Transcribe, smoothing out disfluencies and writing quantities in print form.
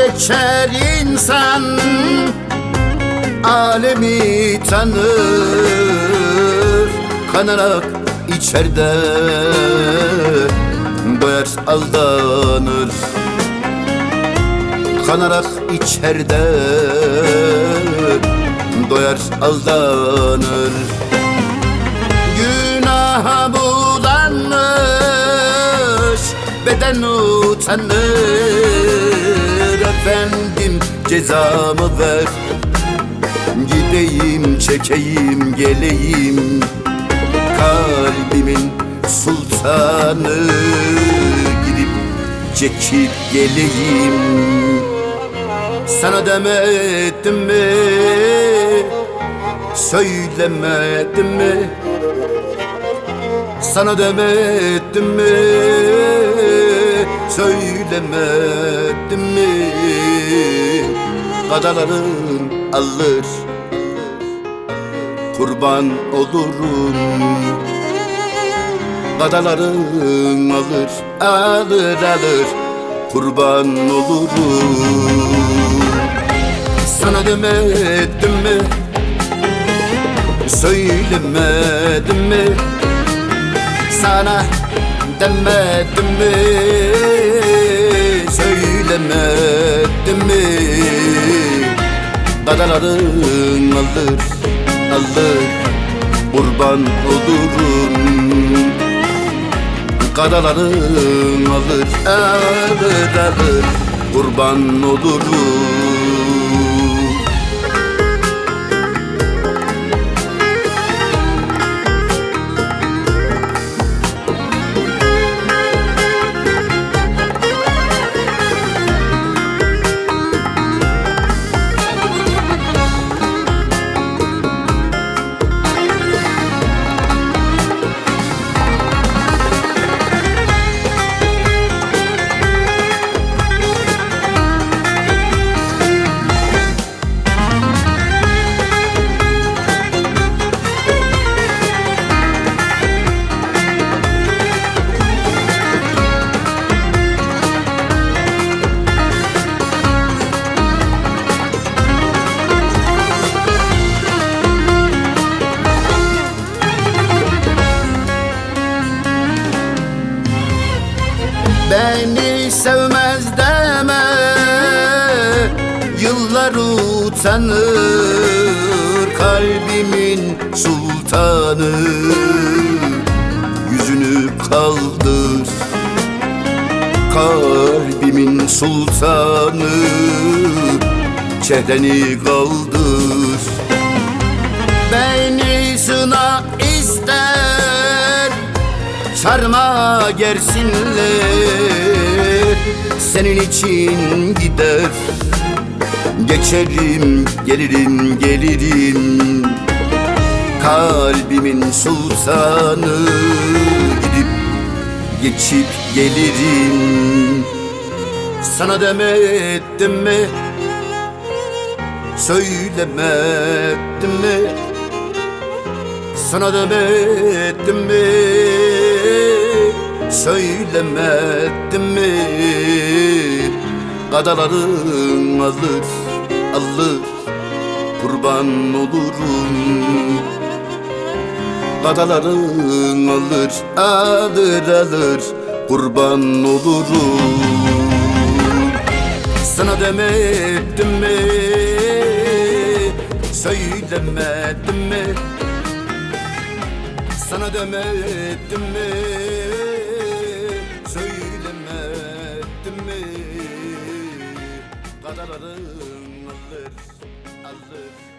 geçer insan, alemi tanır. Kanarak içeride doyar aldanır. Kanarak içeride doyar aldanır. Günaha bulanmış beden utanır. Efendim cezamı ver, gideyim çekeyim geleyim. Kalbimin sultanı, gidip çekip geleyim. Sana demedim mi, söylemedim mi? Sana demedim mi, söylemedim mi? Kadaların alır, kurban olurum. Kadaların alır, alır, alır, kurban olurum. Sana demedim mi, söylemedim mi? Sana demedim mi, söylemedim mi? Kadaların alır, alır, kurban olurum. Kadaların alır, alır, alır, kurban olurum. Beni sevmez deme, yıllar utanır. Kalbimin sultanı, yüzünü kaldır. Kalbimin sultanı, çehreni kaldır. Beni sına ister, sarma gersinler. Senin için gider, geçerim, gelirim, gelirim. Kalbimin sultanı, gidip geçip gelirim. Sana demedim mi, söylemedim mi? Sana demedim mi, söylemedim mi? Kadaların alır, alır, kurban olurum. Kadaların alır, alır, alır, kurban olurum. Sana demedim mi, söylemedim mi? Sana demedim mi, söylemedim mi? Kadaların alır, alır,